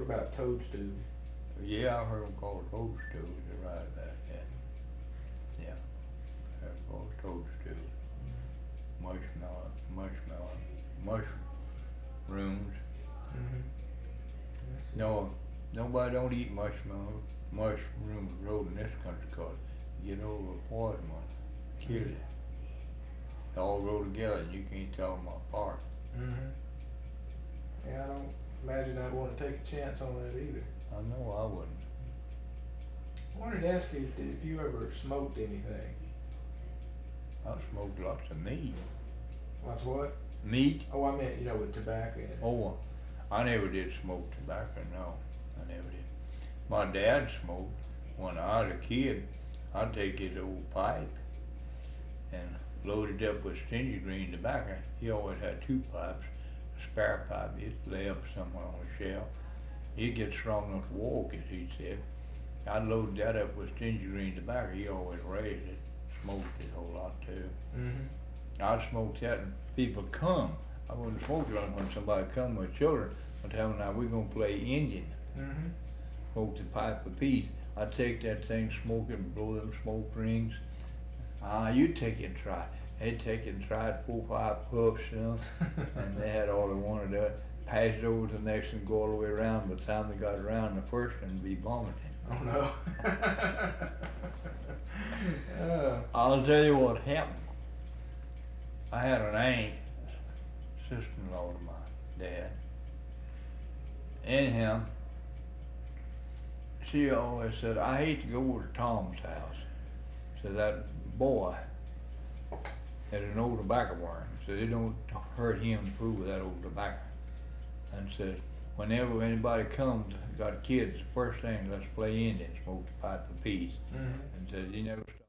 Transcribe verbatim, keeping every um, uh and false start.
about toadstool? Yeah, I heard them called toadstools, you're right about that. Yeah, they're called toadstools. Marshmallow, marshmallow, mushrooms. Mm-hmm. No, nobody don't eat marshmallow, mushrooms grow in this country 'cause you get over the poison one, kill you. They all grow together and you can't tell them apart. Mm-hmm. Yeah, I don't imagine I'd want to take a chance on that either. I know I wouldn't. I wanted to ask you if, if you ever smoked anything. I smoked lots of meat. What's what? Meat? Oh, I meant, you know, with tobacco in it. Oh, I never did smoke tobacco, no, I never did. My dad smoked. When I was a kid, I'd take his old pipe and load it up with stingy green tobacco. He always had two pipes, a spare pipe he'd lay up somewhere on a shelf. He'd get strong enough to walk, as he said. I'd load that up with stingy green tobacco. He always raised it, smoked it a whole lot too. Mm-hmm. I'd smoke that and people come. I wouldn't smoke it on when somebody come with children. I'd tell them, now we're gonna play Indian. Mm-hmm. Smoke the pipe apiece. I'd take that thing, smoke it, and blow them smoke rings. Ah, you take it and try. They'd take it and try it, four, five puffs, you know, and they had all they wanted to pass it over to the next and go all the way around. By the time they got around the first one, be vomiting. Oh no. uh, I'll tell you what happened. I had an aunt, sister-in-law to my dad. Anyhow, she always said, I hate to go over to Tom's house. So that boy had an old tobacco worm, so it don't hurt him fool with that old tobacco. And said, whenever anybody comes, got kids, the first thing, let's play Indian, smoke the pipe apiece. mm-hmm. And said, he never